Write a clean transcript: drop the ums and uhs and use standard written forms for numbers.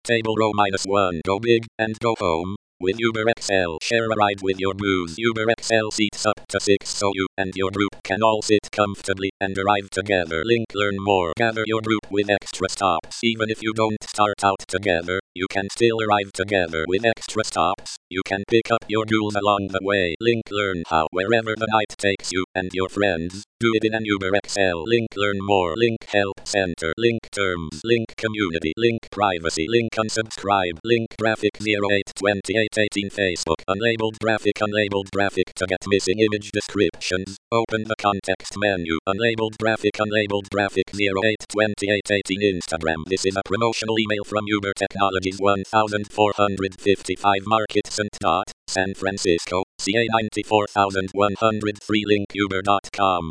Table row -1. Go big and go home. With Uber XL, share a ride with your booze. Uber XL seats up to 6 so you and your group can all sit comfortably and arrive together. Link learn more. Gather your group with extra stops. Even if you don't start out together, you can still arrive together with extra stops. You can pick up your jewels along the way. Link learn how wherever the night takes you and your friends. Do it in an Uber XL. Link learn more. Link help center. Link terms. Link community. Link privacy. Link unsubscribe. Link graphic 082818 Facebook. Unlabeled graphic. Unlabeled graphic to get missing image descriptions. Open the context menu. Unlabeled graphic. Unlabeled graphic 082818 Instagram. This is a promotional email from Uber Technologies 1455 Market St. San Francisco. CA 94103 link uber.com.